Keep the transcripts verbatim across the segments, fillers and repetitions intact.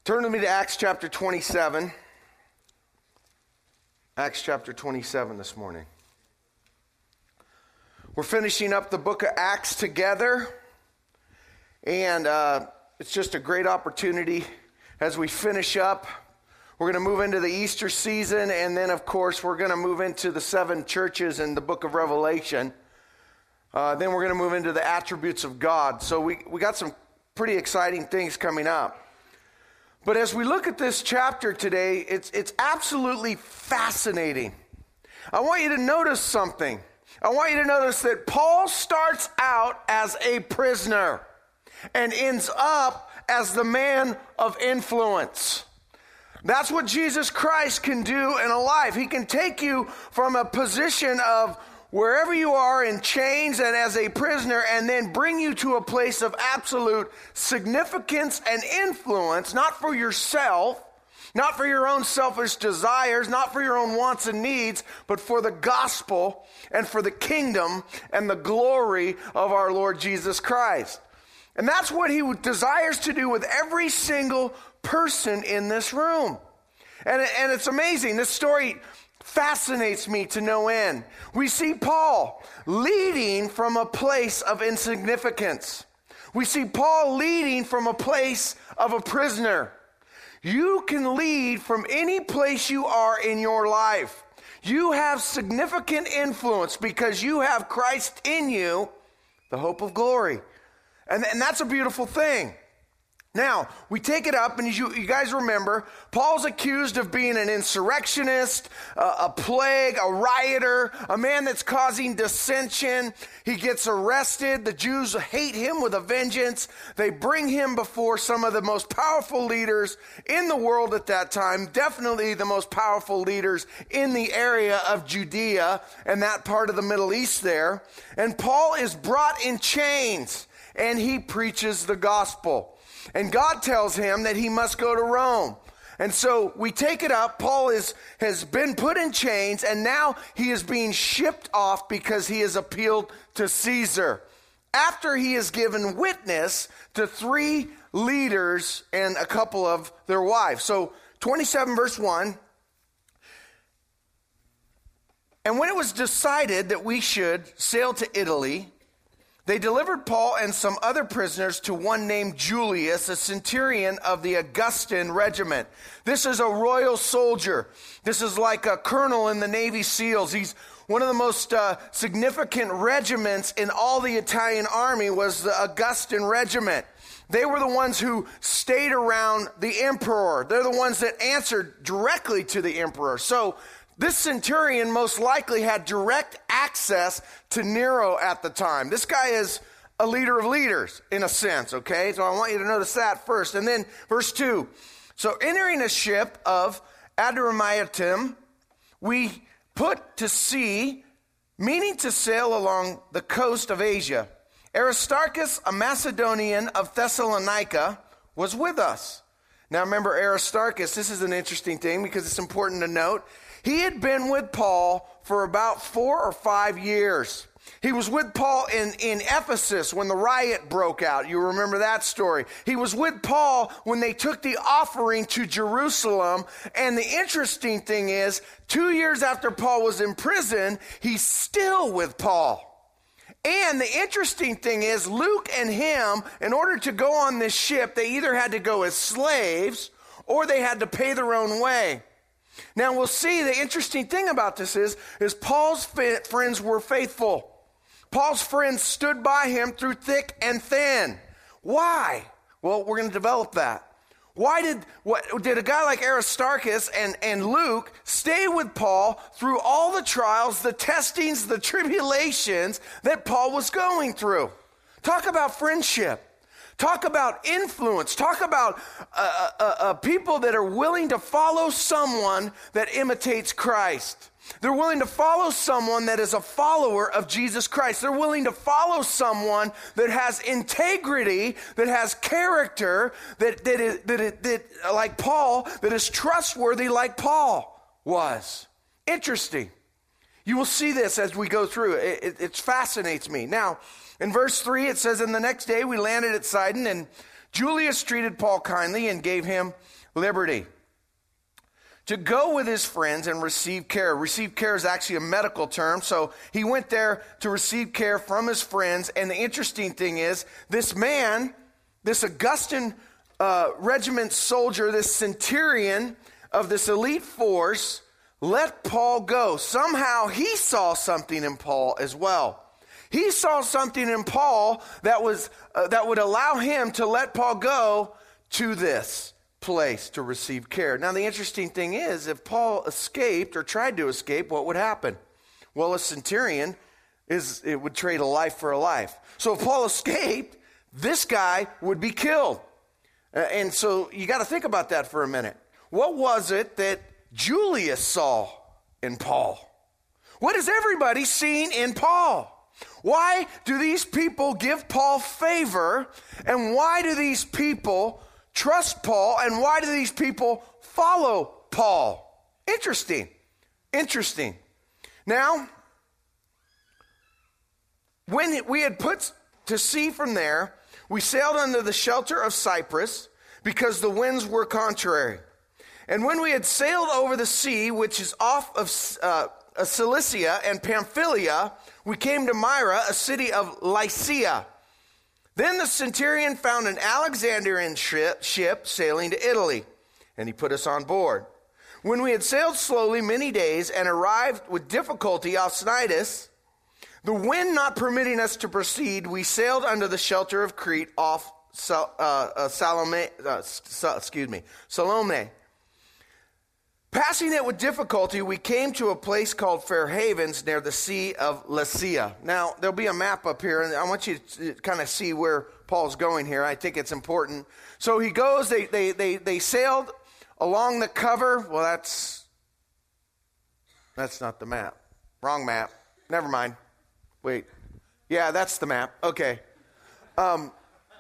Turn with me to Acts chapter twenty-seven. Acts chapter twenty-seven this morning. We're finishing up the book of Acts together, and uh, it's just a great opportunity as we finish up. We're going to move into the Easter season, and then, of course, we're going to move into the seven churches in the book of Revelation. Uh, then we're going to move into the attributes of God. So we, we got some pretty exciting things coming up. But as we look at this chapter today, it's it's absolutely fascinating. I want you to notice something. I want you to notice that Paul starts out as a prisoner and ends up as the man of influence. That's what Jesus Christ can do in a life. He can take you from a position of wherever you are in chains and as a prisoner, and then bring you to a place of absolute significance and influence, not for yourself, not for your own selfish desires, not for your own wants and needs, but for the gospel and for the kingdom and the glory of our Lord Jesus Christ. And that's what he desires to do with every single person in this room. And, and it's amazing. This story fascinates me to no end. We see Paul leading from a place of insignificance. We see Paul leading from a place of a prisoner. You can lead from any place you are in your life. You have significant influence because you have Christ in you, the hope of glory. And, and that's a beautiful thing. Now, we take it up, and you, you guys remember, Paul's accused of being an insurrectionist, uh, a plague, a rioter, a man that's causing dissension. He gets arrested. The Jews hate him with a vengeance. They bring him before some of the most powerful leaders in the world at that time, definitely the most powerful leaders in the area of Judea and that part of the Middle East there. And Paul is brought in chains, and he preaches the gospel. And God tells him that he must go to Rome. And so we take it up. Paul is, has been put in chains, and now he is being shipped off because he has appealed to Caesar. After he has given witness to three leaders and a couple of their wives. So twenty-seven verse one. And when it was decided that we should sail to Italy, they delivered Paul and some other prisoners to one named Julius, a centurion of the Augustan regiment. This is a royal soldier. This is like a colonel in the Navy SEALs. He's one of the most uh, significant regiments in all the Italian army was the Augustan regiment. They were the ones who stayed around the emperor. They're the ones that answered directly to the emperor. So this centurion most likely had direct access to Nero at the time. This guy is a leader of leaders, in a sense, okay? So I want you to notice that first. And then verse two. So entering a ship of Adramyttium, we put to sea, meaning to sail along the coast of Asia. Aristarchus, a Macedonian of Thessalonica, was with us. Now remember Aristarchus, this is an interesting thing because it's important to note. He had been with Paul for about four or five years. He was with Paul in, in Ephesus when the riot broke out. You remember that story. He was with Paul when they took the offering to Jerusalem. And the interesting thing is, two years after Paul was in prison, he's still with Paul. And the interesting thing is, Luke and him, in order to go on this ship, they either had to go as slaves or they had to pay their own way. Now we'll see the interesting thing about this is, is Paul's friends were faithful. Paul's friends stood by him through thick and thin. Why? Well, we're going to develop that. Why did what did a guy like Aristarchus and, and Luke stay with Paul through all the trials, the testings, the tribulations that Paul was going through? Talk about friendship. Talk about influence. Talk about uh, uh, uh, people that are willing to follow someone that imitates Christ. They're willing to follow someone that is a follower of Jesus Christ. They're willing to follow someone that has integrity, that has character, that that, is, that, that, that like Paul, that is trustworthy like Paul was. Interesting. You will see this as we go through. It, it, it fascinates me. Now, in verse three, it says, "And the next day we landed at Sidon, and Julius treated Paul kindly and gave him liberty to go with his friends and receive care. Receive care is actually a medical term, so he went there to receive care from his friends. And the interesting thing is, this man, this Augustan uh, regiment soldier, this centurion of this elite force, let Paul go. Somehow he saw something in Paul as well. He saw something in Paul that was uh, that would allow him to let Paul go to this place to receive care. Now, the interesting thing is, if Paul escaped or tried to escape, what would happen? Well, a centurion is it would trade a life for a life. So if Paul escaped, this guy would be killed. Uh, and so you got to think about that for a minute. What was it that Julius saw in Paul? What is everybody seeing in Paul? Why do these people give Paul favor? And why do these people trust Paul? And why do these people follow Paul? Interesting. Interesting. Now, when we had put to sea from there, we sailed under the shelter of Cyprus because the winds were contrary. And when we had sailed over the sea, which is off of uh, Cilicia and Pamphylia, we came to Myra, a city of Lycia. Then the centurion found an Alexandrian ship, ship sailing to Italy, and he put us on board. When we had sailed slowly many days and arrived with difficulty off Cnidus, the wind not permitting us to proceed, we sailed under the shelter of Crete off Sal, uh, uh, Salome, uh, excuse me, Salome. Passing it with difficulty, we came to a place called Fair Havens near the Sea of Lycia. Now, there'll be a map up here, and I want you to kind of see where Paul's going here. I think it's important. So he goes, they they they they sailed along the cover. Well, that's that's not the map. Wrong map. Never mind. Wait. Yeah, that's the map. Okay. Um,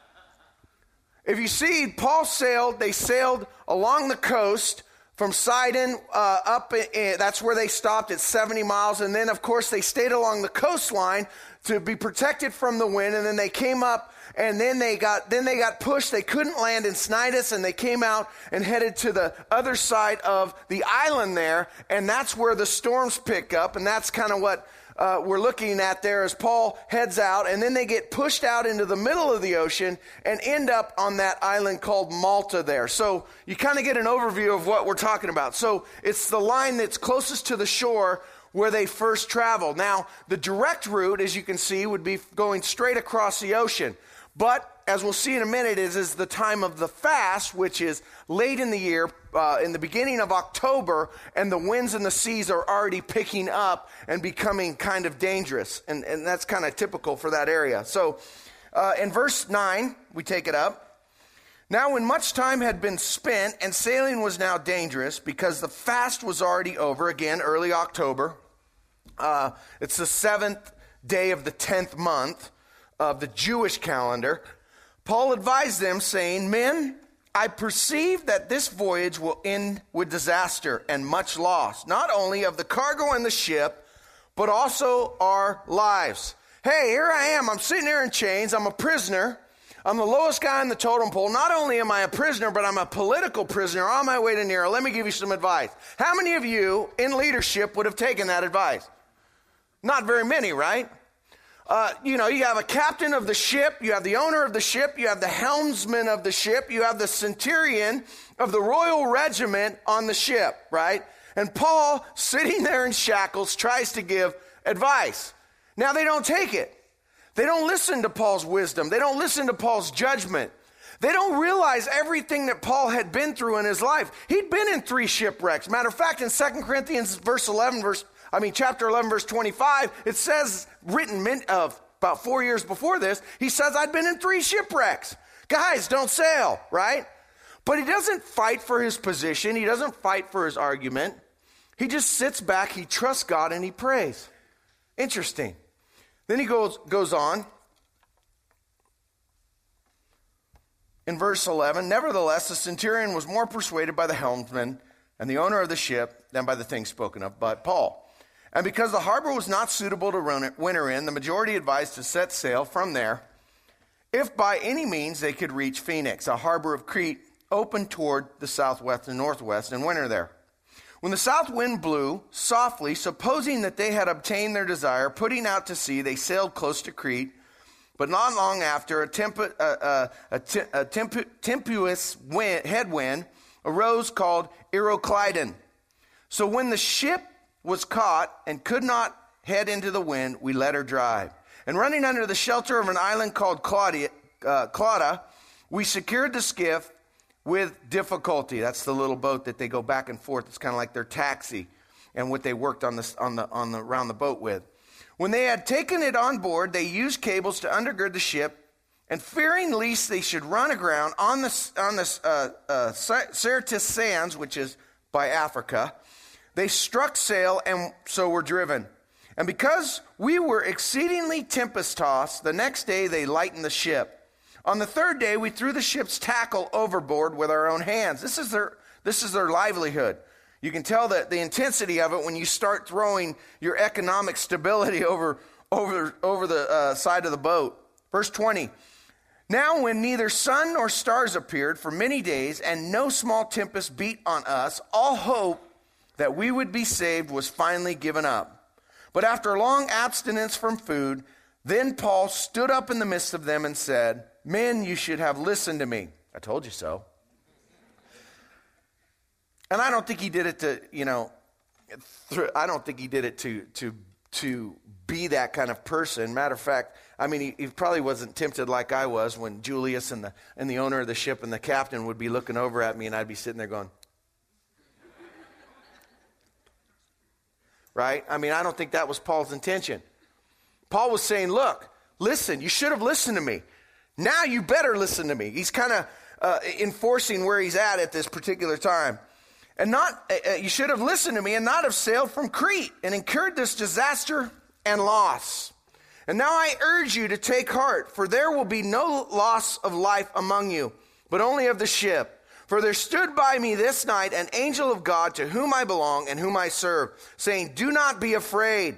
if you see, Paul sailed, they sailed along the coast from Sidon uh, up, in, that's where they stopped at seventy miles. And then, of course, they stayed along the coastline to be protected from the wind. And then they came up, and then they got then they got pushed. They couldn't land in Cnidus, and they came out and headed to the other side of the island there. And that's where the storms pick up. And that's kind of what Uh, we're looking at there as Paul heads out, and then they get pushed out into the middle of the ocean and end up on that island called Malta there. So you kind of get an overview of what we're talking about. So it's the line that's closest to the shore where they first traveled. Now, the direct route, as you can see, would be going straight across the ocean. But as we'll see in a minute, is, is the time of the fast, which is late in the year, uh, in the beginning of October, and the winds and the seas are already picking up and becoming kind of dangerous. And, and that's kind of typical for that area. So uh, in verse nine, we take it up. Now when much time had been spent and sailing was now dangerous because the fast was already over, again, early October. Uh, it's the seventh day of the tenth month of the Jewish calendar. Paul advised them, saying, "Men, I perceive that this voyage will end with disaster and much loss, not only of the cargo and the ship, but also our lives." Hey, here I am. I'm sitting here in chains. I'm a prisoner. I'm the lowest guy in the totem pole. Not only am I a prisoner, but I'm a political prisoner on my way to Nero. Let me give you some advice. How many of you in leadership would have taken that advice? Not very many, right? Uh, you know, you have a captain of the ship, you have the owner of the ship, you have the helmsman of the ship, you have the centurion of the royal regiment on the ship, right? And Paul, sitting there in shackles, tries to give advice. Now, they don't take it. They don't listen to Paul's wisdom. They don't listen to Paul's judgment. They don't realize everything that Paul had been through in his life. He'd been in three shipwrecks. Matter of fact, in Second Corinthians verse eleven, verse I mean, chapter eleven, verse twenty-five, it says, written of uh, about four years before this, he says, I'd been in three shipwrecks. Guys, don't sail, right? But he doesn't fight for his position. He doesn't fight for his argument. He just sits back, he trusts God, and he prays. Interesting. Then he goes, goes on. In verse eleven, nevertheless, the centurion was more persuaded by the helmsman and the owner of the ship than by the things spoken of by Paul. And because the harbor was not suitable to run it, winter in, the majority advised to set sail from there. if by any means they could reach Phoenix, a harbor of Crete open toward the southwest and northwest, and winter there. When the south wind blew softly, supposing that they had obtained their desire, putting out to sea, they sailed close to Crete. But not long after, a, temp- uh, uh, a, te- a temp- tempestuous wind, headwind arose called Euroclydon. So when the ship was caught and could not head into the wind, we let her drive. And running under the shelter of an island called Claudia, uh, Clauda, we secured the skiff with difficulty. That's the little boat that they go back and forth. It's kind of like their taxi and what they worked on the, on the, on the, around the boat with. When they had taken it on board, they used cables to undergird the ship, and fearing lest they should run aground on the, on the uh, uh, Syrtis sands, which is by Africa, they struck sail and so were driven. And because we were exceedingly tempest-tossed, the next day they lightened the ship. On the third day, we threw the ship's tackle overboard with our own hands. This is their, this is their livelihood. You can tell the, the intensity of it when you start throwing your economic stability over, over, over the uh, side of the boat. Verse twenty. Now when neither sun nor stars appeared for many days, and no small tempest beat on us, all hope that we would be saved was finally given up. But after long abstinence from food, then Paul stood up in the midst of them and said, "Men, you should have listened to me." I told you so. And I don't think he did it to, you know, th- I don't think he did it to to to be that kind of person. Matter of fact, I mean, he, he probably wasn't tempted like I was when Julius and the and the owner of the ship and the captain would be looking over at me, and I'd be sitting there going, right? I mean, I don't think that was Paul's intention. Paul was saying, look, listen, you should have listened to me. Now you better listen to me. He's kind of uh, enforcing where he's at at this particular time. And not, uh, you should have listened to me and not have sailed from Crete and incurred this disaster and loss. And now I urge you to take heart, for there will be no loss of life among you, but only of the ship. For there stood by me this night an angel of God to whom I belong and whom I serve, saying, do not be afraid.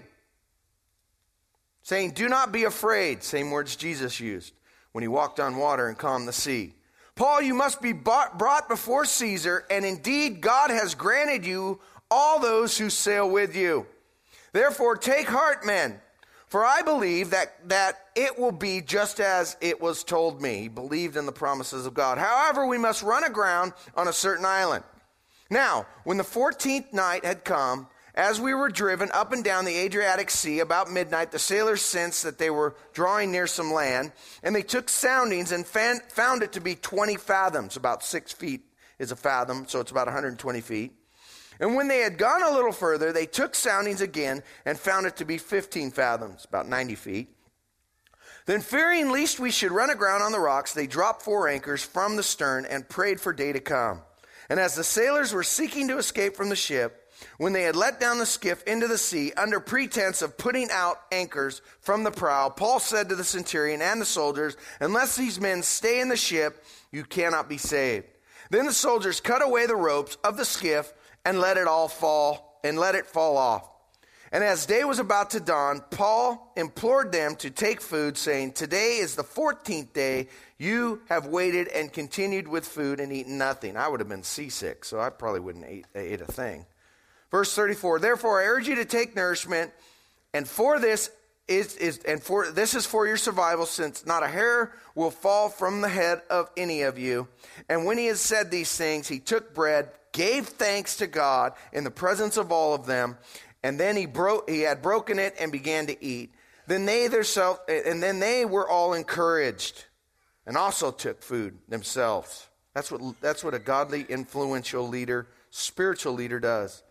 Saying, do not be afraid. Same words Jesus used when he walked on water and calmed the sea. Paul, you must be brought before Caesar, and indeed God has granted you all those who sail with you. Therefore take heart, men, for I believe that, that it will be just as it was told me. He believed in the promises of God. However, we must run aground on a certain island. Now, when the fourteenth night had come, as we were driven up and down the Adriatic Sea about midnight, the sailors sensed that they were drawing near some land, and they took soundings and fan, found it to be twenty fathoms. About six feet is a fathom, so it's about one hundred twenty feet. And when they had gone a little further, they took soundings again and found it to be fifteen fathoms, about ninety feet. Then fearing lest we should run aground on the rocks, they dropped four anchors from the stern and prayed for day to come. And as the sailors were seeking to escape from the ship, when they had let down the skiff into the sea, under pretense of putting out anchors from the prow, Paul said to the centurion and the soldiers, unless these men stay in the ship, you cannot be saved. Then the soldiers cut away the ropes of the skiff and let it all fall, and let it fall off. And as day was about to dawn, Paul implored them to take food, saying, today is the fourteenth day. You have waited and continued with food and eaten nothing. I would have been seasick, so I probably wouldn't eat, eat a thing. Verse thirty-four, therefore I urge you to take nourishment, and for this is, is and for this is for your survival, since not a hair will fall from the head of any of you. And when he had said these things, he took bread, gave thanks to God in the presence of all of them, and then he broke he had broken it and began to eat. Then they themselves and then they were all encouraged and also took food themselves. That's what that's what a godly, influential leader, spiritual leader does.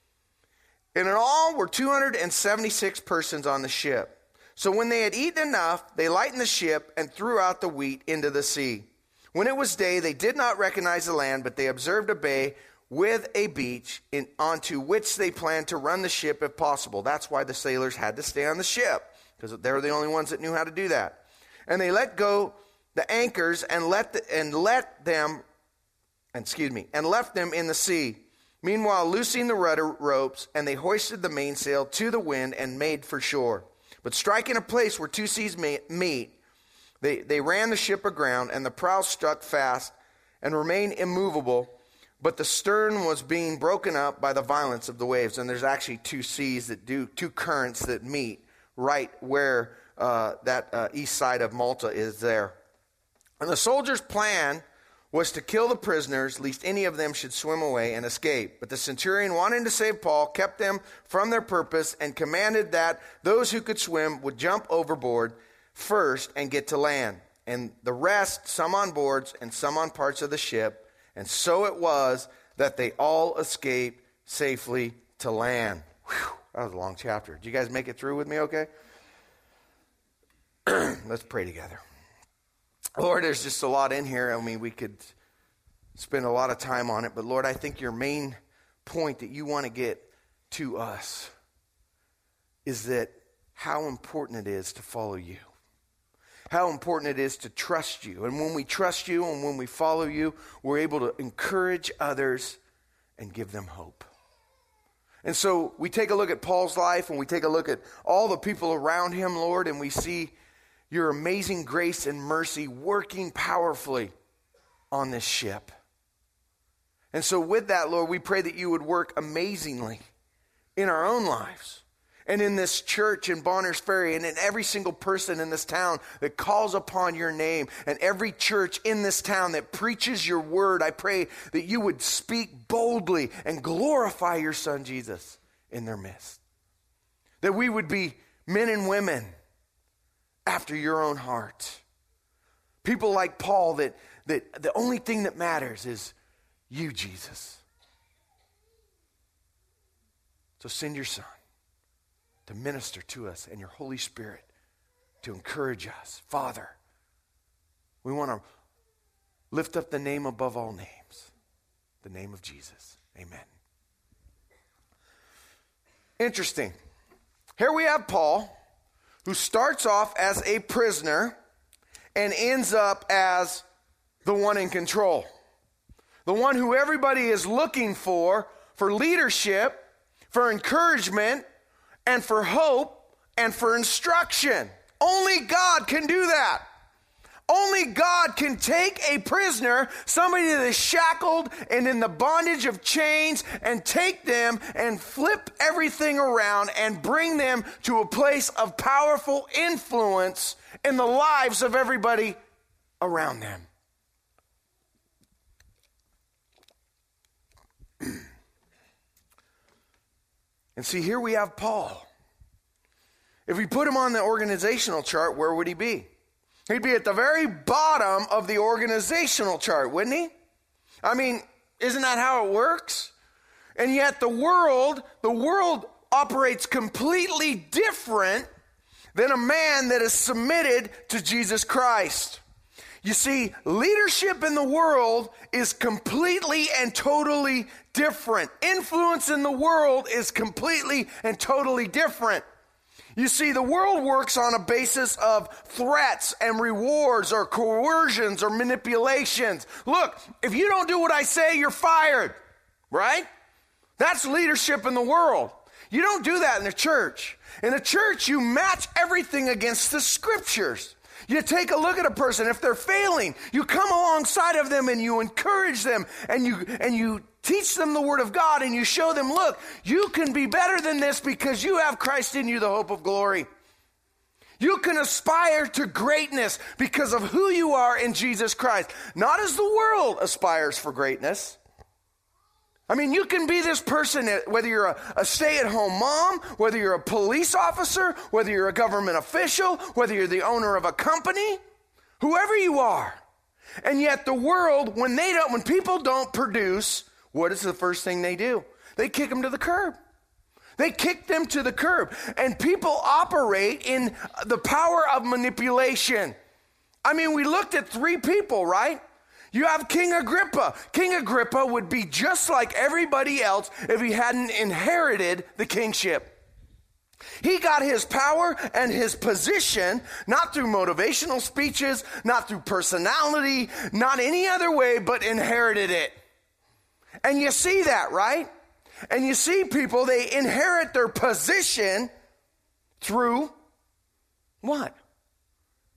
And in all were two hundred seventy-six persons on the ship. So when they had eaten enough, they lightened the ship and threw out the wheat into the sea. When it was day, they did not recognize the land, but they observed a bay with a beach in, onto which they planned to run the ship if possible. That's why the sailors had to stay on the ship, because they were the only ones that knew how to do that. And they let go the anchors and let the, and let them, excuse me, and left them in the sea. Meanwhile, loosing the rudder ropes, and they hoisted the mainsail to the wind and made for shore. But striking a place where two seas meet, They, they ran the ship aground, and the prow stuck fast and remained immovable, but the stern was being broken up by the violence of the waves. And there's actually two seas that do, two currents that meet right where uh, that uh, east side of Malta is there. And the soldiers' plan was to kill the prisoners, lest any of them should swim away and escape. But the centurion, wanting to save Paul, kept them from their purpose and commanded that those who could swim would jump overboard first and get to land, and the rest, some on boards and some on parts of the ship. And so it was that they all escaped safely to land. Whew, that was a long chapter. Did you guys make it through with me okay? Let's pray together. Lord, there's just a lot in here. I mean, we could spend a lot of time on it, but Lord, I think your main point that you want to get to us is that how important it is to follow you. How important it is to trust you. And when we trust you and when we follow you, we're able to encourage others and give them hope. And so we take a look at Paul's life and we take a look at all the people around him, Lord, and we see your amazing grace and mercy working powerfully on this ship. And so with that, Lord, we pray that you would work amazingly in our own lives. And in this church in Bonners Ferry, and in every single person in this town that calls upon your name, and every church in this town that preaches your word, I pray that you would speak boldly and glorify your son Jesus in their midst. That we would be men and women after your own heart. People like Paul, that, that the only thing that matters is you, Jesus. So send your son to minister to us, and your Holy Spirit to encourage us. Father, we want to lift up the name above all names, the name of Jesus. Amen. Interesting. Here we have Paul, who starts off as a prisoner and ends up as the one in control. The one who everybody is looking for, for leadership, for encouragement, and for hope, and for instruction. Only God can do that. Only God can take a prisoner, somebody that is shackled and in the bondage of chains, and take them and flip everything around and bring them to a place of powerful influence in the lives of everybody around them. And see, here we have Paul. If we put him on the organizational chart, where would he be? He'd be at the very bottom of the organizational chart, wouldn't he? I mean, isn't that how it works? And yet the world, the world operates completely different than a man that is submitted to Jesus Christ. You see, leadership in the world is completely and totally different. Influence in the world is completely and totally different. You see, the world works on a basis of threats and rewards or coercions or manipulations. Look, if you don't do what I say, you're fired, right? That's leadership in the world. You don't do that in the church. In the church, you match everything against the scriptures. You take a look at a person. If they're failing, you come alongside of them and you encourage them and you and you teach them the word of God and you show them, look, you can be better than this because you have Christ in you, the hope of glory. You can aspire to greatness because of who you are in Jesus Christ, not as the world aspires for greatness. I mean, you can be this person, whether you're a, a stay-at-home mom, whether you're a police officer, whether you're a government official, whether you're the owner of a company, whoever you are. And yet the world, when they don't, when people don't produce, what is the first thing they do? They kick them to the curb. They kick them to the curb. And people operate in the power of manipulation. I mean, we looked at three people, right? You have King Agrippa. King Agrippa would be just like everybody else if he hadn't inherited the kingship. He got his power and his position not through motivational speeches, not through personality, not any other way, but inherited it. And you see that, right? And you see people, they inherit their position through what?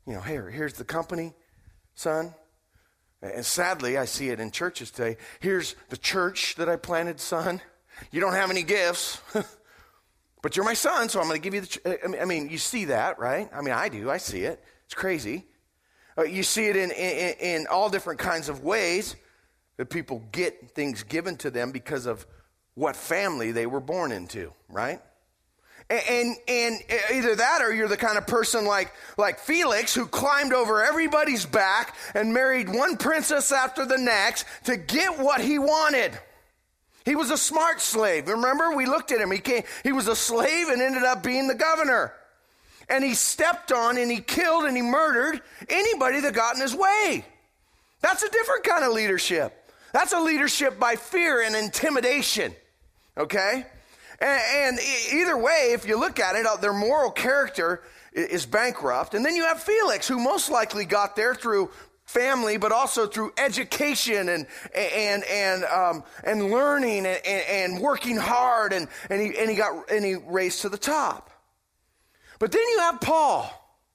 You know, here, here's the company, son. And sadly, I see it in churches today. Here's the church that I planted, son. You don't have any gifts, but you're my son, so I'm going to give you the ch-. I mean, you see that, right? I mean, I do. I see it. It's crazy. Uh, you see it in, in, in all different kinds of ways that people get things given to them because of what family they were born into, right? And, and and either that or you're the kind of person like like Felix who climbed over everybody's back and married one princess after the next to get what he wanted. He was a smart slave. Remember, we looked at him. He came, he was a slave and ended up being the governor. And he stepped on and he killed and he murdered anybody that got in his way. That's a different kind of leadership. That's a leadership by fear and intimidation, okay? And, and either way, if you look at it, their moral character is bankrupt. And then you have Felix, who most likely got there through family, but also through education and and and um, and learning and, and working hard, and and he and he got and he raised to the top. But then you have Paul.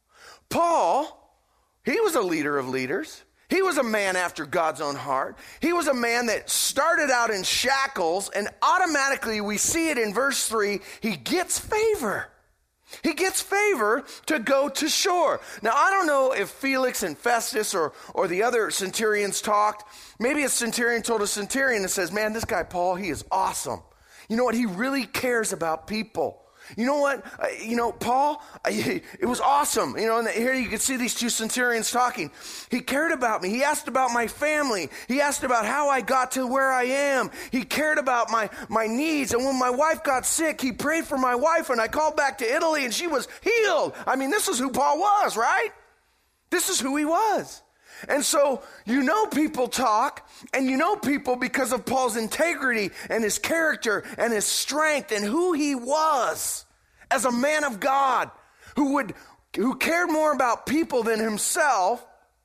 Paul, he was a leader of leaders. He was a man after God's own heart. He was a man that started out in shackles, and automatically we see it in verse three, he gets favor. He gets favor to go to shore. Now, I don't know if Felix and Festus or, or the other centurions talked. Maybe a centurion told a centurion and says, man, this guy Paul, he is awesome. You know what? He really cares about people. You know what? Uh, you know, Paul, uh, it was awesome. You know, and here you can see these two centurions talking. He cared about me. He asked about my family. He asked about how I got to where I am. He cared about my, my needs. And when my wife got sick, he prayed for my wife, and I called back to Italy, and she was healed. I mean, this is who Paul was, right? This is who he was. And so you know people talk, and you know people because of Paul's integrity and his character and his strength and who he was as a man of God who would who cared more about people than himself,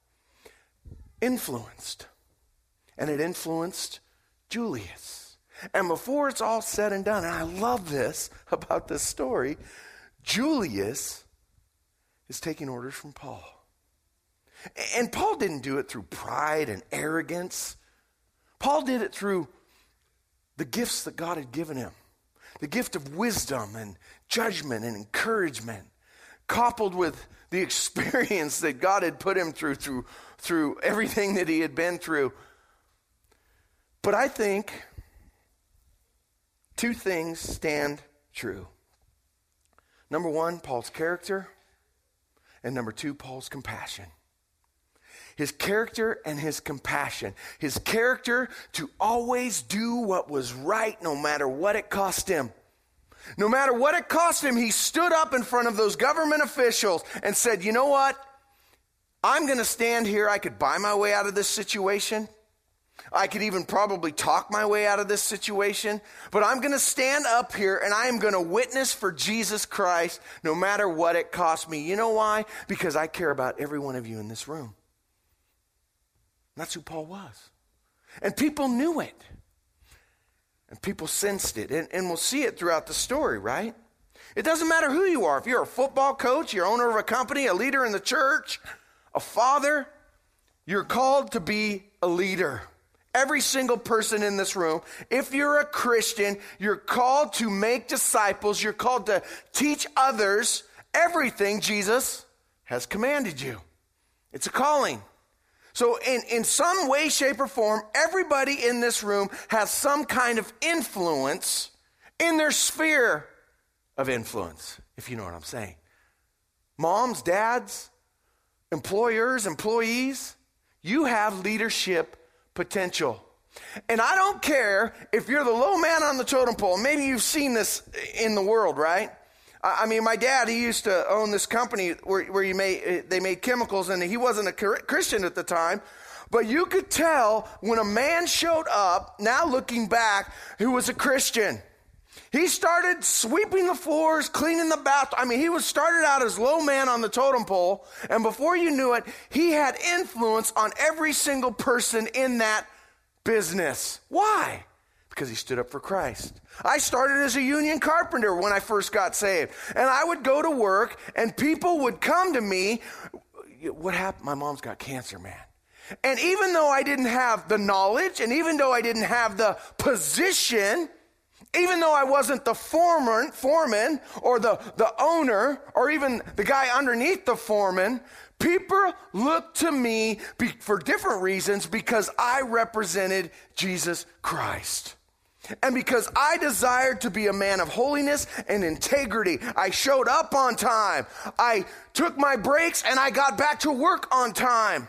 influenced. And it influenced Julius. And before it's all said and done, and I love this about this story, Julius is taking orders from Paul. And Paul didn't do it through pride and arrogance. Paul did it through the gifts that God had given him. The gift of wisdom and judgment and encouragement, coupled with the experience that God had put him through, through, through everything that he had been through. But I think two things stand true. Number one, Paul's character. And number two, Paul's compassion. His character and his compassion. His character to always do what was right no matter what it cost him. No matter what it cost him, he stood up in front of those government officials and said, you know what? I'm going to stand here. I could buy my way out of this situation. I could even probably talk my way out of this situation. But I'm going to stand up here and I am going to witness for Jesus Christ no matter what it costs me. You know why? Because I care about every one of you in this room. That's who Paul was. And people knew it. And people sensed it. And, and we'll see it throughout the story, right? It doesn't matter who you are. If you're a football coach, you're owner of a company, a leader in the church, a father, you're called to be a leader. Every single person in this room, if you're a Christian, you're called to make disciples. You're called to teach others everything Jesus has commanded you. It's a calling. So in, in some way, shape, or form, everybody in this room has some kind of influence in their sphere of influence, if you know what I'm saying. Moms, dads, employers, employees, you have leadership potential. And I don't care if you're the low man on the totem pole. Maybe you've seen this in the world, right? I mean, my dad, he used to own this company where, where you made, they made chemicals, and he wasn't a Christian at the time. But you could tell when a man showed up, now looking back, who was a Christian. He started sweeping the floors, cleaning the bath. I mean, he was started out as low man on the totem pole, and before you knew it, he had influence on every single person in that business. Why? Because he stood up for Christ. I started as a union carpenter when I first got saved. And I would go to work and people would come to me. what happened? My mom's got cancer, man. And even though I didn't have the knowledge, and even though I didn't have the position, even though I wasn't the foreman, foreman or the, the owner, or even the guy underneath the foreman, people looked to me be, for different reasons because I represented Jesus Christ. And because I desired to be a man of holiness and integrity, I showed up on time. I took my breaks and I got back to work on time.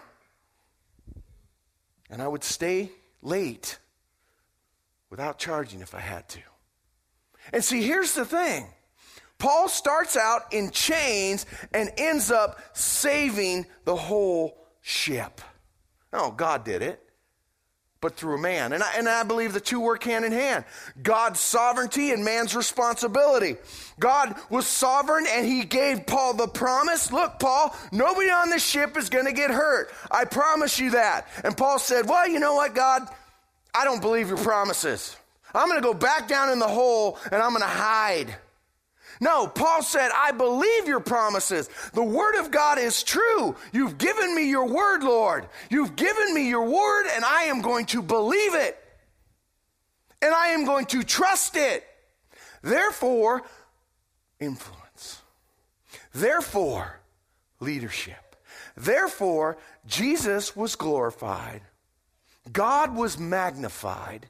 And I would stay late without charging if I had to. And see, here's the thing. Paul starts out in chains and ends up saving the whole ship. Oh, God did it, but through a man. And I, and I believe the two work hand in hand. God's sovereignty and man's responsibility. God was sovereign and he gave Paul the promise. Look, Paul, nobody on this ship is going to get hurt. I promise you that. And Paul said, well, you know what, God? I don't believe your promises. I'm going to go back down in the hole and I'm going to hide. No, Paul said, I believe your promises. The word of God is true. You've given me your word, Lord. You've given me your word, and I am going to believe it. And I am going to trust it. Therefore, influence. Therefore, leadership. Therefore, Jesus was glorified. God was magnified.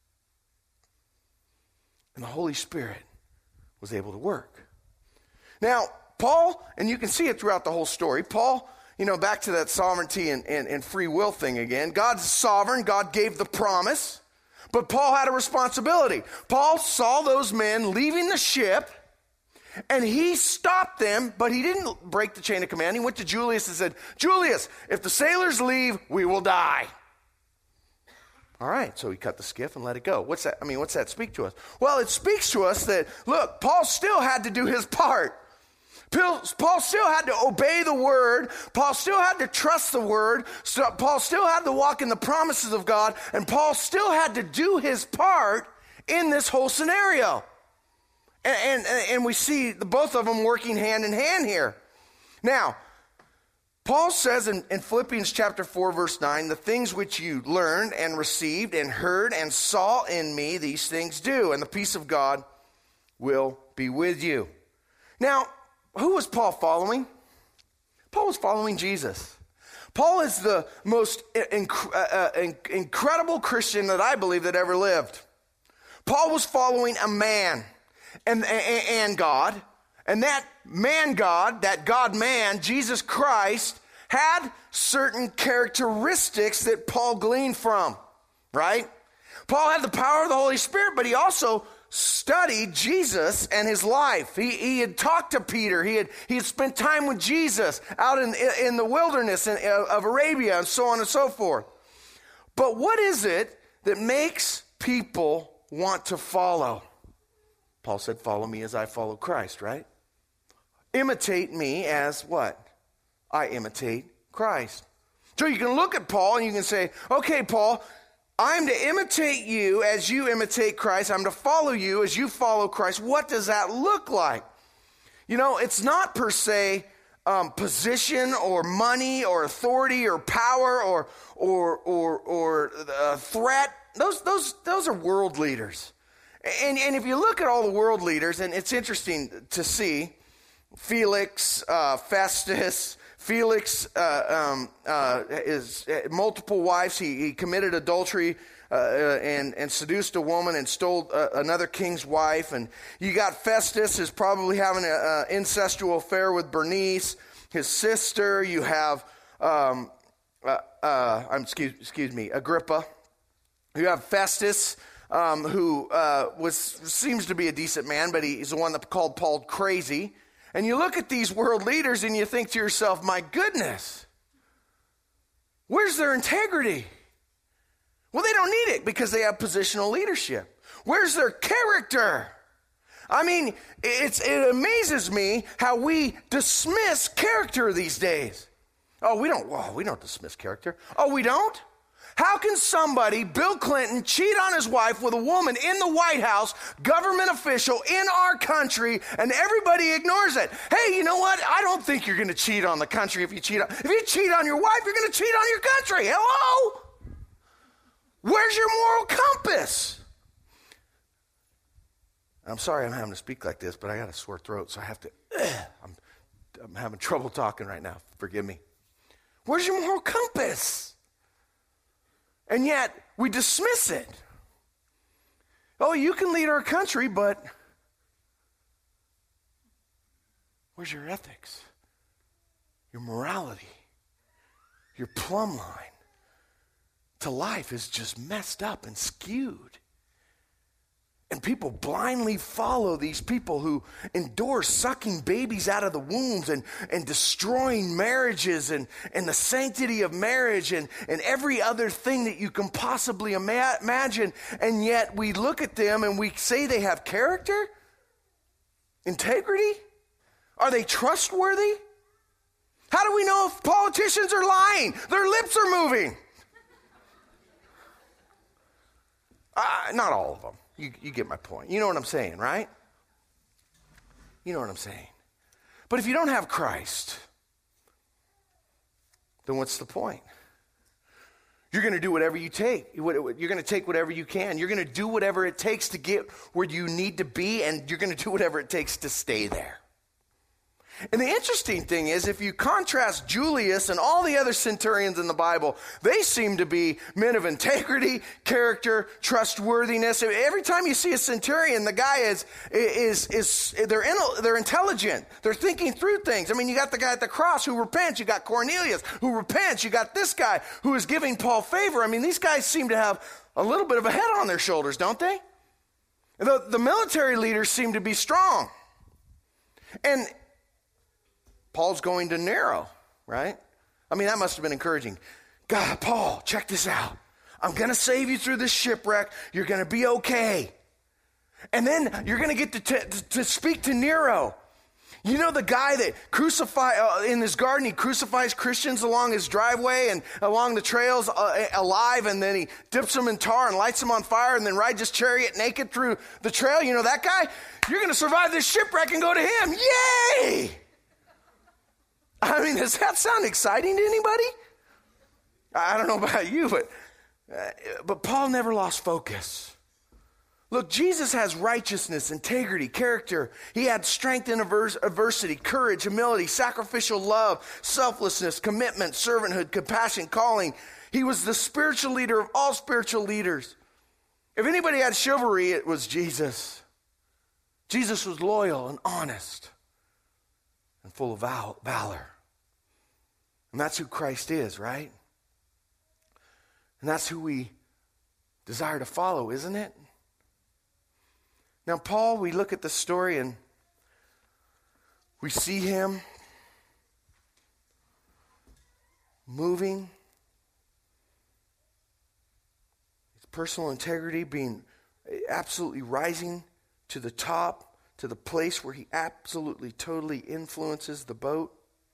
And the Holy Spirit was able to work. Now, Paul, and you can see it throughout the whole story, Paul, you know, back to that sovereignty and, and, and free will thing again. God's sovereign. God gave the promise. But Paul had a responsibility. Paul saw those men leaving the ship, and he stopped them, but he didn't break the chain of command. He went to Julius and said, Julius, if the sailors leave, we will die. All right, so he cut the skiff and let it go. What's that? I mean, what's that speak to us? Well, it speaks to us that, look, Paul still had to do his part. Paul still had to obey the word. Paul still had to trust the word. So Paul still had to walk in the promises of God. And Paul still had to do his part in this whole scenario. And, and, and we see the, both of them working hand in hand here. Now, Paul says in, in Philippians chapter four, verse nine, the things which you learned and received and heard and saw in me, these things do, and the peace of God will be with you. Now, who was Paul following? Paul was following Jesus. Paul is the most inc- uh, uh, incredible Christian that I believe that ever lived. Paul was following a man and, and, and God. And that man God, that God man, Jesus Christ, had certain characteristics that Paul gleaned from, right? Paul had the power of the Holy Spirit, but he also studied Jesus and his life. He, he had talked to Peter. He had, he had spent time with Jesus out in, in the wilderness in, of Arabia and so on and so forth. But what is it that makes people want to follow? Paul said, follow me as I follow Christ, right? Imitate me as what? I imitate Christ. So you can look at Paul and you can say, okay, Paul, I'm to imitate you as you imitate Christ. I'm to follow you as you follow Christ. What does that look like? You know, it's not per se um, position or money or authority or power or or or or uh, threat. Those those those are world leaders. And and if you look at all the world leaders, and it's interesting to see. Felix, uh, Festus, Felix uh, um, uh, is uh, multiple wives. He, he committed adultery uh, uh, and, and seduced a woman and stole uh, another king's wife. And you got Festus is probably having an incestual affair with Bernice, his sister. You have, um, uh, uh, I'm, excuse, excuse me, Agrippa. You have Festus, um, who uh, was seems to be a decent man, but he, he's the one that called Paul crazy. And you look at these world leaders and you think to yourself, my goodness, where's their integrity? Well, they don't need it because they have positional leadership. Where's their character? I mean, it's, it amazes me how we dismiss character these days. Oh, we don't, well, we don't dismiss character. Oh, we don't? How can somebody, Bill Clinton, cheat on his wife with a woman in the White House, government official in our country, and everybody ignores it? Hey, you know what? I don't think you're going to cheat on the country if you cheat on, if you cheat on your wife, you're going to cheat on your country. Hello? Where's your moral compass? I'm sorry I'm having to speak like this, but I got a sore throat, so I have to, ugh, I'm, I'm having trouble talking right now. Forgive me. Where's your moral compass? And yet, we dismiss it. Oh, you can lead our country, but where's your ethics? Your morality? Your plumb line to life is just messed up and skewed. And people blindly follow these people who endorse sucking babies out of the wombs and, and destroying marriages and, and the sanctity of marriage and, and every other thing that you can possibly ima- imagine. And yet we look at them and we say they have character, integrity. Are they trustworthy? How do we know if politicians are lying? Their lips are moving. Uh, not all of them. You, you get my point. You know what I'm saying, right? You know what I'm saying. But if you don't have Christ, then what's the point? You're going to do whatever you take. You're going to take whatever you can. You're going to do whatever it takes to get where you need to be, and you're going to do whatever it takes to stay there. And the interesting thing is, if you contrast Julius and all the other centurions in the Bible, they seem to be men of integrity, character, trustworthiness. Every time you see a centurion, the guy is, is, is they're, in, they're intelligent. They're thinking through things. I mean, you got the guy at the cross who repents. You got Cornelius who repents. You got this guy who is giving Paul favor. I mean, these guys seem to have a little bit of a head on their shoulders, don't they? The, the military leaders seem to be strong. And Paul's going to Nero, right? I mean, that must have been encouraging. God, Paul, check this out. I'm going to save you through this shipwreck. You're going to be okay. And then you're going to get to, to, to speak to Nero. You know the guy that crucify uh, in his garden, he crucifies Christians along his driveway and along the trails uh, alive, and then he dips them in tar and lights them on fire and then rides his chariot naked through the trail. You know that guy? You're going to survive this shipwreck and go to him. Yay! I mean, does that sound exciting to anybody? I don't know about you, but uh, but Paul never lost focus. Look, Jesus has righteousness, integrity, character. He had strength in adversity, courage, humility, sacrificial love, selflessness, commitment, servanthood, compassion, calling. He was the spiritual leader of all spiritual leaders. If anybody had chivalry, it was Jesus. Jesus was loyal and honest and full of val- valor. And that's who Christ is, right? And that's who we desire to follow, isn't it? Now, Paul, we look at the story and we see him moving, his personal integrity being absolutely rising to the top, to the place where he absolutely, totally influences the boat.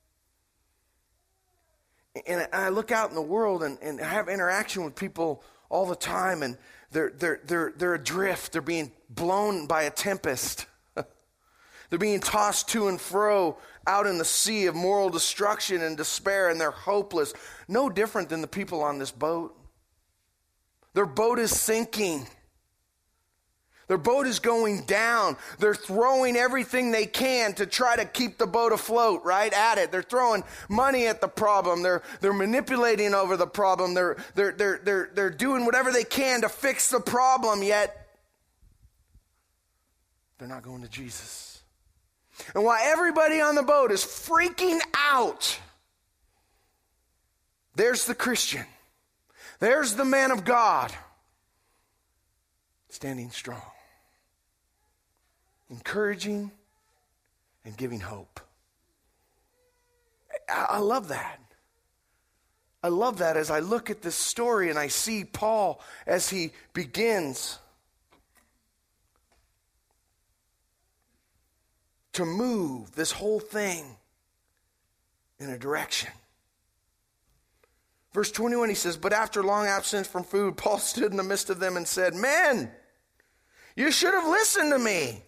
And I look out in the world and, and have interaction with people all the time, and they're they're they're they're adrift. They're being blown by a tempest. They're being tossed to and fro out in the sea of moral destruction and despair, and they're hopeless. No different than the people on this boat. Their boat is sinking. Their boat is going down. They're throwing everything they can to try to keep the boat afloat, right, at it. They're throwing money at the problem. They're they're manipulating over the problem. They're they're they're they're they're doing whatever they can to fix the problem, yet they're not going to Jesus. And while everybody on the boat is freaking out, there's the Christian. There's the man of God standing strong, encouraging and giving hope. I, I love that. I love that as I look at this story and I see Paul as he begins to move this whole thing in a direction. Verse twenty-one, he says, but after long absence from food, Paul stood in the midst of them and said, men, you should have listened to me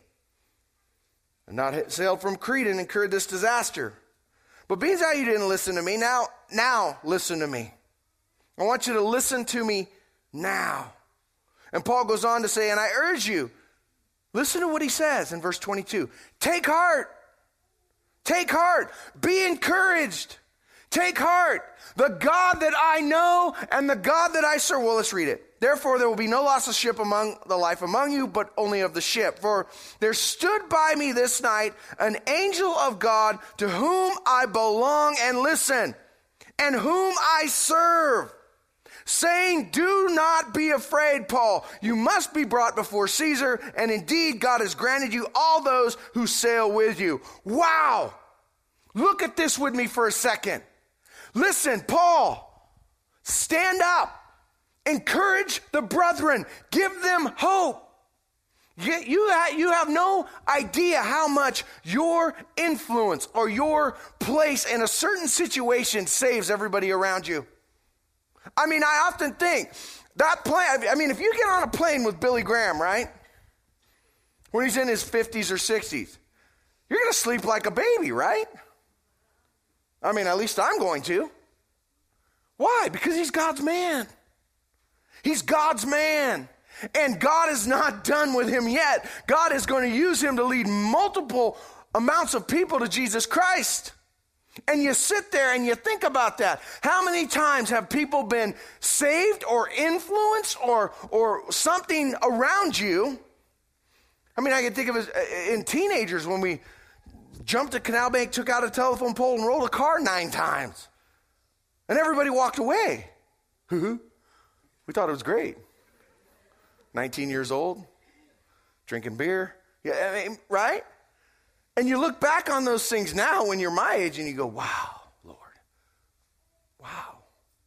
and not sailed from Crete and incurred this disaster. But being how you didn't listen to me, now, now listen to me. I want you to listen to me now. And Paul goes on to say, and I urge you, listen to what he says in verse twenty-two. Take heart. Take heart. Be encouraged. Take heart. The God that I know and the God that I serve. Well, let's read it. Therefore, there will be no loss of ship among the life among you, but only of the ship. For there stood by me this night an angel of God to whom I belong and listen, and whom I serve, saying, do not be afraid, Paul. You must be brought before Caesar, and indeed God has granted you all those who sail with you. Wow. Look at this with me for a second. Listen, Paul, stand up. Encourage the brethren. Give them hope. You, you, ha- you have no idea how much your influence or your place in a certain situation saves everybody around you. I mean, I often think that plane, I mean, if you get on a plane with Billy Graham, right? When he's in his fifties or sixties, you're going to sleep like a baby, right? I mean, at least I'm going to. Why? Because he's God's man. He's God's man. And God is not done with him yet. God is going to use him to lead multiple amounts of people to Jesus Christ. And you sit there and you think about that. How many times have people been saved or influenced or, or something around you? I mean, I can think of it in teenagers when we jumped a canal bank, took out a telephone pole, and rolled a car nine times. And everybody walked away. We thought it was great. nineteen years old, drinking beer. Yeah, I mean, right? And you look back on those things now when you're my age and you go, wow, Lord. Wow.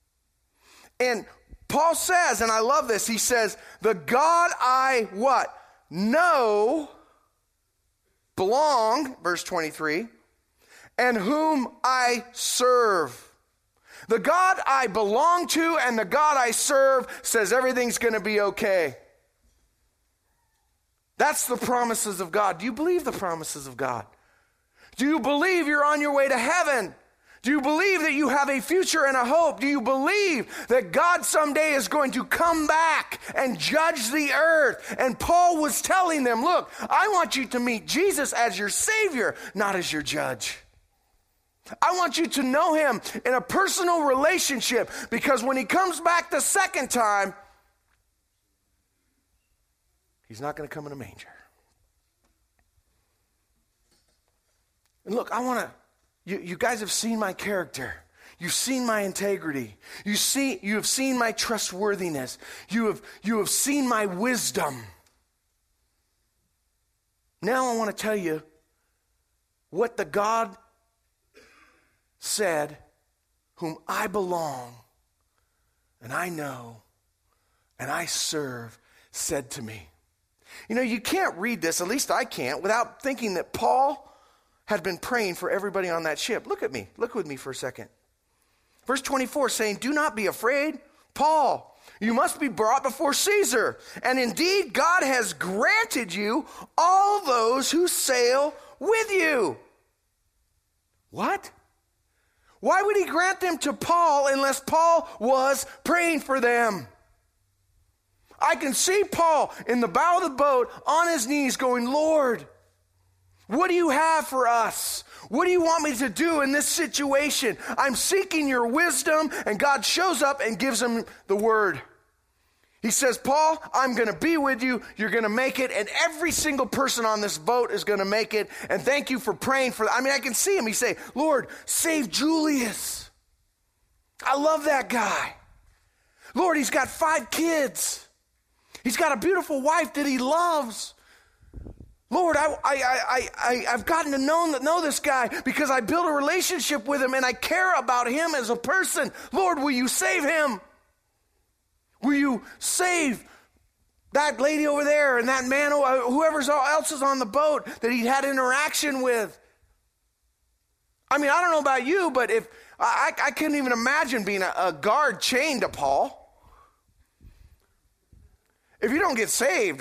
And Paul says, and I love this, he says, the God I what? Know, belong, verse twenty-three, and whom I serve. The God I belong to and the God I serve says everything's going to be okay. That's the promises of God. Do you believe the promises of God? Do you believe you're on your way to heaven? Do you believe that you have a future and a hope? Do you believe that God someday is going to come back and judge the earth? And Paul was telling them, look, I want you to meet Jesus as your Savior, not as your judge. I want you to know him in a personal relationship, because when he comes back the second time, he's not going to come in a manger. And look, I want to, you, you guys have seen my character. You've seen my integrity. You see, you have seen my trustworthiness. You have, you have seen my wisdom. Now I want to tell you what the God said, whom I belong, and I know, and I serve, said to me. You know, you can't read this, at least I can't, without thinking that Paul had been praying for everybody on that ship. Look at me. Look with me for a second. Verse twenty-four saying, do not be afraid, Paul. You must be brought before Caesar. And indeed, God has granted you all those who sail with you. What? Why would he grant them to Paul unless Paul was praying for them? I can see Paul in the bow of the boat on his knees going, Lord, what do you have for us? What do you want me to do in this situation? I'm seeking your wisdom, and God shows up and gives him the word. He says, Paul, I'm going to be with you. You're going to make it. And every single person on this boat is going to make it. And thank you for praying for that. I mean, I can see him. He say, Lord, save Julius. I love that guy. Lord, he's got five kids. He's got a beautiful wife that he loves. Lord, I, I, I, I, I've gotten to know, know this guy because I built a relationship with him and I care about him as a person. Lord, will you save him? Will you save that lady over there and that man, whoever else is on the boat that he had interaction with? I mean, I don't know about you, but if I, I couldn't even imagine being a, a guard chained to Paul. If you don't get saved,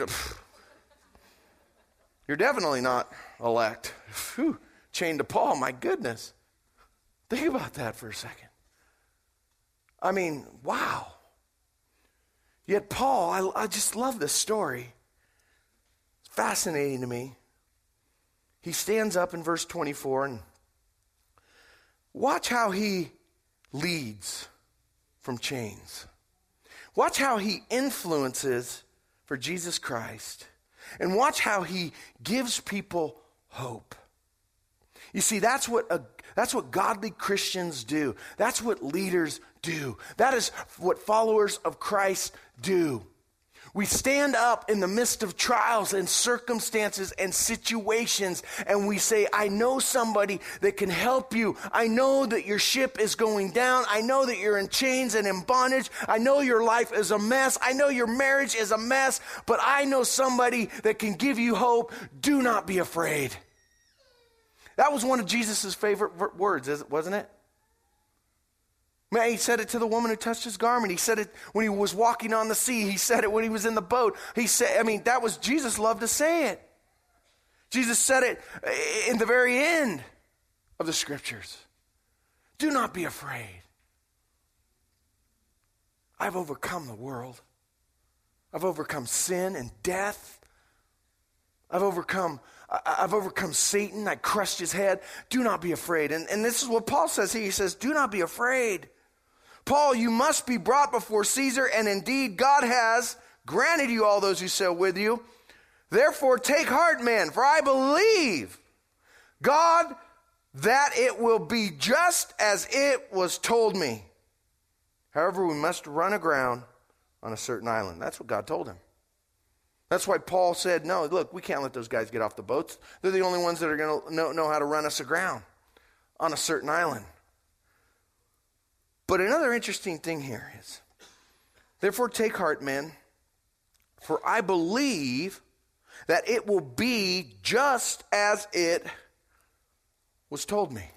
you're definitely not elect. Whew, chained to Paul, my goodness. Think about that for a second. I mean, wow. Yet Paul, I, I just love this story. It's fascinating to me. He stands up in verse twenty-four and watch how he leads from chains. Watch how he influences for Jesus Christ. And watch how he gives people hope. You see, that's what a, that's what godly Christians do. That's what leaders do. That is what followers of Christ do. We stand up in the midst of trials and circumstances and situations, and we say, I know somebody that can help you. I know that your ship is going down. I know that you're in chains and in bondage. I know your life is a mess. I know your marriage is a mess, but I know somebody that can give you hope. Do not be afraid. That was one of Jesus' favorite words, wasn't it? Man, he said it to the woman who touched his garment. He said it when he was walking on the sea. He said it when he was in the boat. He said, I mean, that was, Jesus loved to say it. Jesus said it in the very end of the scriptures. Do not be afraid. I've overcome the world. I've overcome sin and death. I've overcome I've overcome Satan. I crushed his head. Do not be afraid. And, and this is what Paul says here. He says, do not be afraid. Paul, you must be brought before Caesar, and indeed God has granted you all those who sail with you. Therefore take heart, man, for I believe God that it will be just as it was told me. However, we must run aground on a certain island. That's what God told him. That's why Paul said, no, look, we can't let those guys get off the boats. They're the only ones that are going to know, know how to run us aground on a certain island. But another interesting thing here is, therefore take heart, men, for I believe that it will be just as it was told me.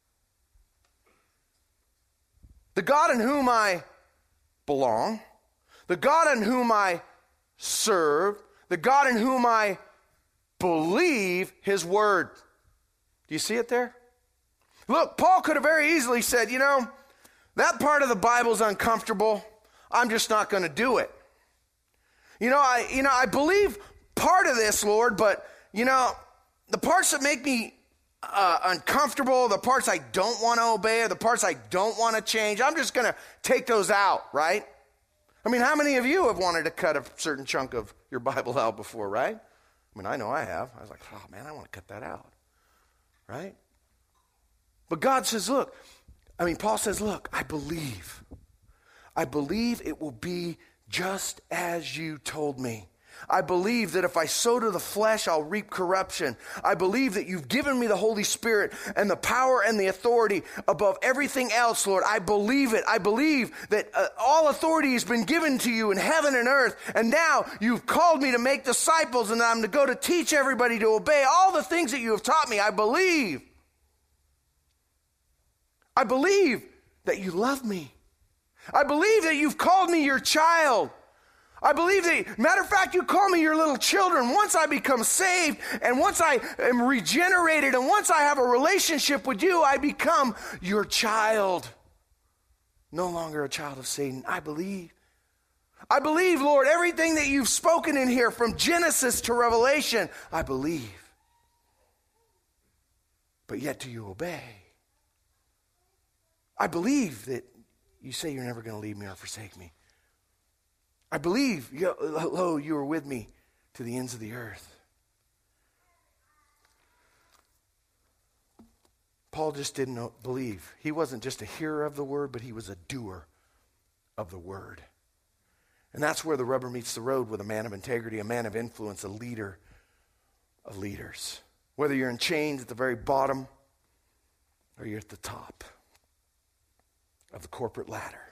The God in whom I belong, the God in whom I serve, the God in whom I believe his word. Do you see it there? Look, Paul could have very easily said, you know, that part of the Bible is uncomfortable. I'm just not going to do it. You know, I you know, I believe part of this, Lord, but you know, the parts that make me uh, uncomfortable, the parts I don't want to obey, or the parts I don't want to change, I'm just going to take those out, right? I mean, how many of you have wanted to cut a certain chunk of your Bible out before, right? I mean, I know I have. I was like, oh, man, I want to cut that out, right? But God says, look, I mean, Paul says, look, I believe. I believe it will be just as you told me. I believe that if I sow to the flesh, I'll reap corruption. I believe that you've given me the Holy Spirit and the power and the authority above everything else, Lord. I believe it. I believe that uh, all authority has been given to you in heaven and earth. And now you've called me to make disciples, and I'm to go to teach everybody to obey all the things that you have taught me. I believe. I believe that you love me. I believe that you've called me your child. I believe that, matter of fact, you call me your little children. Once I become saved, and once I am regenerated, and once I have a relationship with you, I become your child. No longer a child of Satan. I believe. I believe, Lord, everything that you've spoken in here from Genesis to Revelation, I believe. But yet do you obey? I believe that you say you're never going to leave me or forsake me. I believe, lo, you are with me to the ends of the earth. Paul just didn't know, believe. He wasn't just a hearer of the word, but he was a doer of the word. And that's where the rubber meets the road with a man of integrity, a man of influence, a leader of leaders. Whether you're in chains at the very bottom or you're at the top of the corporate ladder.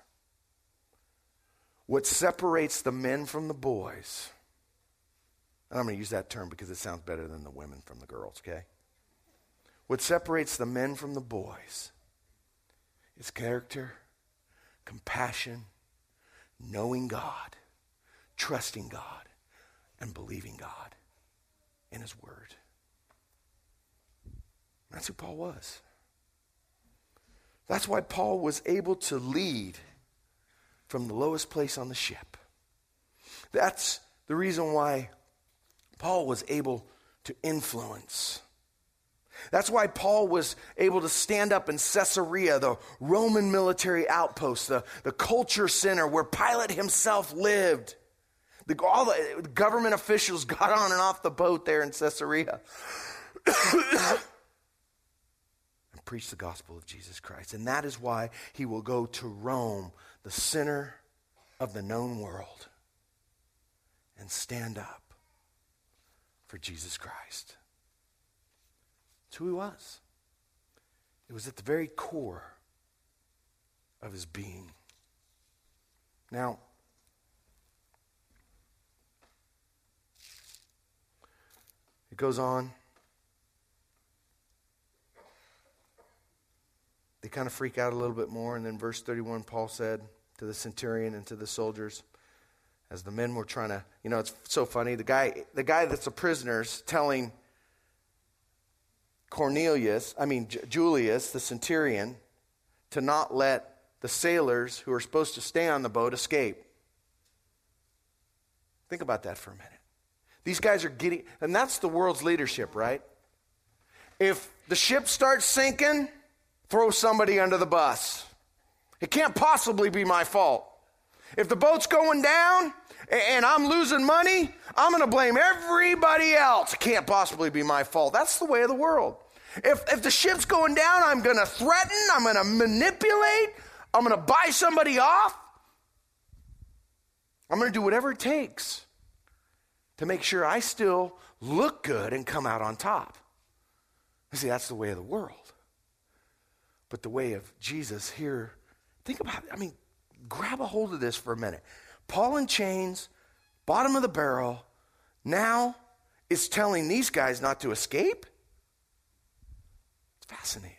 What separates the men from the boys, and I'm going to use that term because it sounds better than the women from the girls, okay? What separates the men from the boys is character, compassion, knowing God, trusting God, and believing God in his word. That's who Paul was. That's why Paul was able to lead from the lowest place on the ship. That's the reason why Paul was able to influence. That's why Paul was able to stand up in Caesarea, the Roman military outpost, the, the culture center where Pilate himself lived. The, all the government officials got on and off the boat there in Caesarea and preach the gospel of Jesus Christ. And that is why he will go to Rome, the center of the known world, and stand up for Jesus Christ. That's who he was. It was at the very core of his being. Now, it goes on. They kind of freak out a little bit more, and then verse thirty-one, Paul said to the centurion and to the soldiers, as the men were trying to, you know, it's so funny, the guy, the guy that's a prisoner is telling Cornelius, I mean J- Julius, the centurion, to not let the sailors who are supposed to stay on the boat escape. Think about that for a minute. These guys are getting, and that's the world's leadership, right? If the ship starts sinking, throw somebody under the bus. It can't possibly be my fault. If the boat's going down and I'm losing money, I'm going to blame everybody else. It can't possibly be my fault. That's the way of the world. If if the ship's going down, I'm going to threaten, I'm going to manipulate, I'm going to buy somebody off. I'm going to do whatever it takes to make sure I still look good and come out on top. You see, that's the way of the world. But the way of Jesus here, think about it. I mean, grab a hold of this for a minute. Paul in chains, bottom of the barrel, now is telling these guys not to escape? It's fascinating.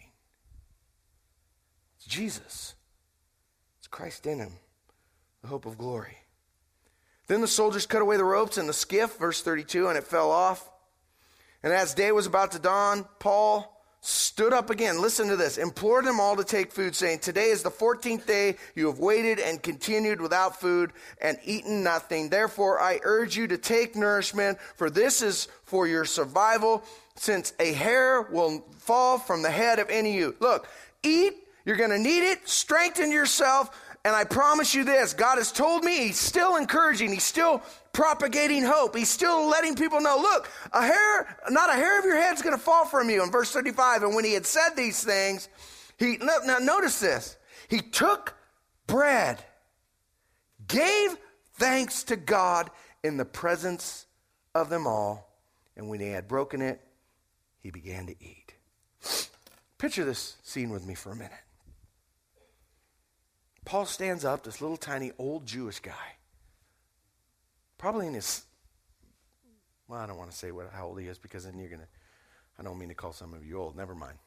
It's Jesus. It's Christ in him, the hope of glory. Then the soldiers cut away the ropes in the skiff, verse thirty-two, and it fell off. And as day was about to dawn, Paul stood up again, listen to this, implored them all to take food, saying, today is the fourteenth day you have waited and continued without food and eaten nothing. Therefore, I urge you to take nourishment, for this is for your survival, since a hair will fall from the head of any of you. Look, eat, you're going to need it, strengthen yourself, and I promise you this, God has told me, he's still encouraging, he's still propagating hope. He's still letting people know, look, a hair, not a hair of your head is going to fall from you. In verse thirty-five, and when he had said these things, he, now notice this, he took bread, gave thanks to God in the presence of them all, and when he had broken it, he began to eat. Picture this scene with me for a minute. Paul stands up, this little tiny old Jewish guy, probably in his, well, I don't want to say what how old he is because then you're going to, I don't mean to call some of you old, never mind.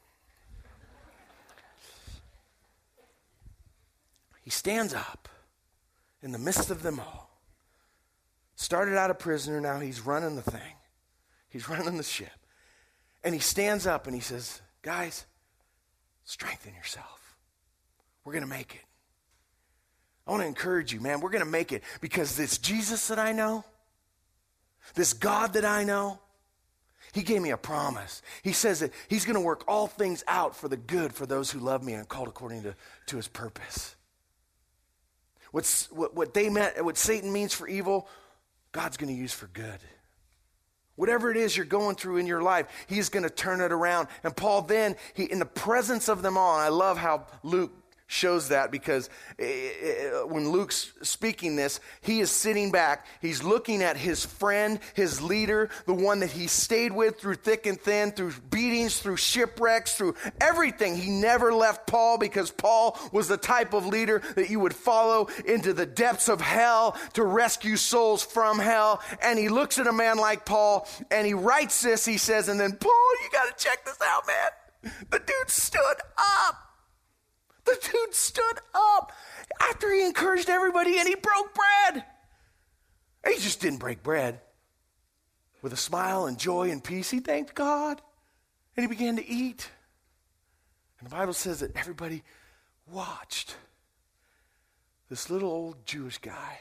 He stands up in the midst of them all. Started out a prisoner, now he's running the thing. He's running the ship. And he stands up and he says, guys, strengthen yourself. We're going to make it. I want to encourage you, man, we're going to make it because this Jesus that I know, this God that I know, he gave me a promise. He says that he's going to work all things out for the good for those who love me and are called according to, to his purpose. What's, what, what they meant, what Satan means for evil, God's going to use for good. Whatever it is you're going through in your life, he's going to turn it around. And Paul then, he in the presence of them all, and I love how Luke shows that because when Luke's speaking this, he is sitting back. He's looking at his friend, his leader, the one that he stayed with through thick and thin, through beatings, through shipwrecks, through everything. He never left Paul because Paul was the type of leader that you would follow into the depths of hell to rescue souls from hell. And he looks at a man like Paul and he writes this, he says, and then, Paul, you got to check this out, man. The dude stood up. The dude stood up after he encouraged everybody and he broke bread. And he just didn't break bread. With a smile and joy and peace, he thanked God. And he began to eat. And the Bible says that everybody watched this little old Jewish guy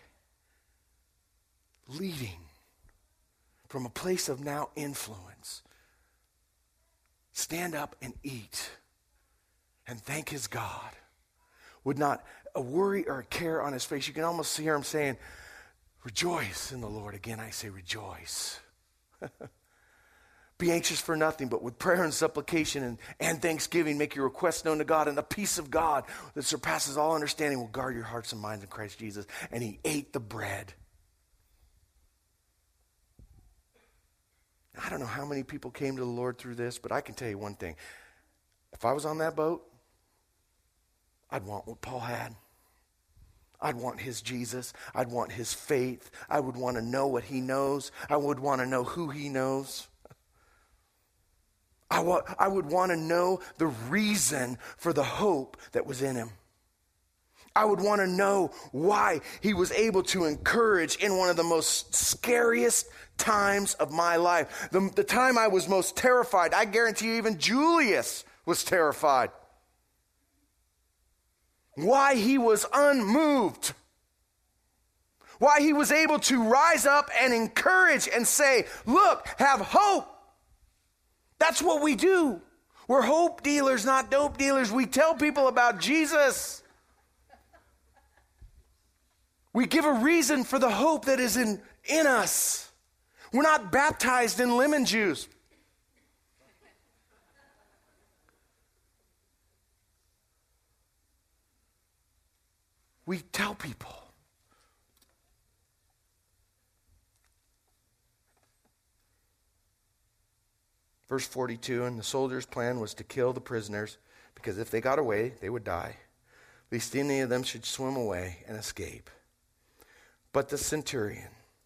leading from a place of now influence stand up and eat and thank his God with not a worry or a care on his face. You can almost hear him saying, rejoice in the Lord. Again, I say rejoice. Be anxious for nothing, but with prayer and supplication and, and thanksgiving, make your requests known to God, and the peace of God that surpasses all understanding will guard your hearts and minds in Christ Jesus. And he ate the bread. I don't know how many people came to the Lord through this, but I can tell you one thing. If I was on that boat, I'd want what Paul had. I'd want his Jesus. I'd want his faith. I would want to know what he knows. I would want to know who he knows. I, wa- I would want to know the reason for the hope that was in him. I would want to know why he was able to encourage in one of the most scariest times of my life. The, the time I was most terrified. I guarantee you even Julius was terrified. Why he was unmoved. Why he was able to rise up and encourage and say, look, have hope. That's what we do. We're hope dealers, not dope dealers. We tell people about Jesus. We give a reason for the hope that is in, in us. We're not baptized in lemon juice. We tell people. Verse forty-two, and the soldiers' plan was to kill the prisoners, because if they got away, they would die. Lest any of them should swim away and escape. But the centurion,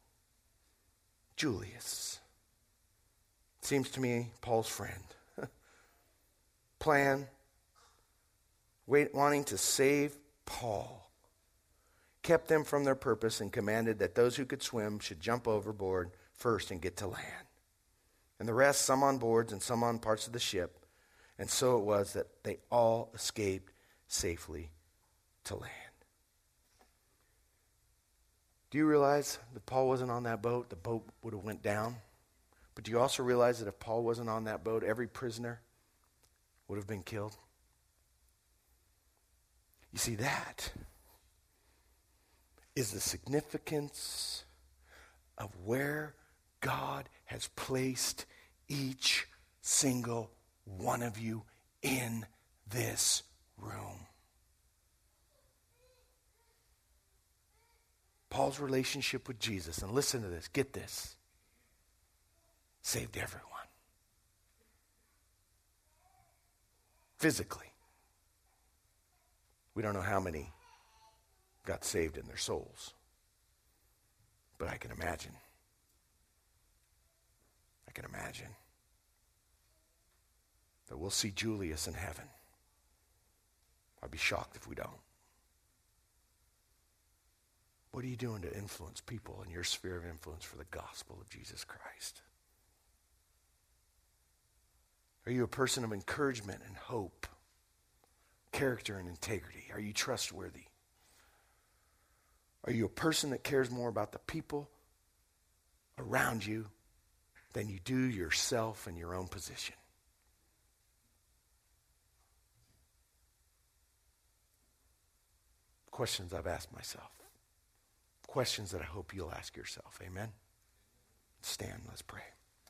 Julius, seems to me Paul's friend, plan, wait, wanting to save Paul, kept them from their purpose and commanded that those who could swim should jump overboard first and get to land. And the rest, some on boards and some on parts of the ship. And so it was that they all escaped safely to land. Do you realize that Paul wasn't on that boat? The boat would have went down. But do you also realize that if Paul wasn't on that boat, every prisoner would have been killed? You see, that is the significance of where God has placed each single one of you in this room. Paul's relationship with Jesus, and listen to this, get this, saved everyone. Physically. We don't know how many got saved in their souls, but I can imagine. I can imagine that we'll see Julius in heaven. I'd be shocked if we don't. What are you doing to influence people in your sphere of influence for the gospel of Jesus Christ? Are you a person of encouragement and hope, character and integrity? Are you trustworthy? Are you a person that cares more about the people around you than you do yourself and your own position? Questions I've asked myself. Questions that I hope you'll ask yourself. Amen? Stand, let's pray.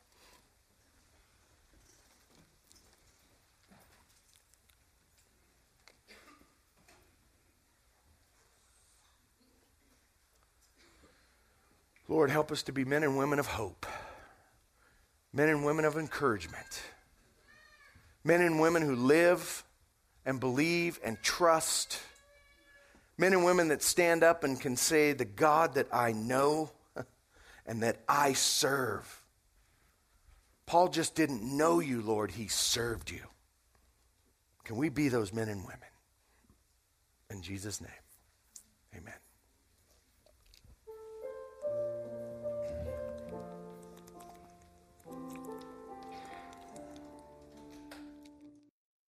Lord, help us to be men and women of hope. Men and women of encouragement. Men and women who live and believe and trust. Men and women that stand up and can say, the God that I know and that I serve. Paul just didn't know you, Lord. He served you. Can we be those men and women? In Jesus' name.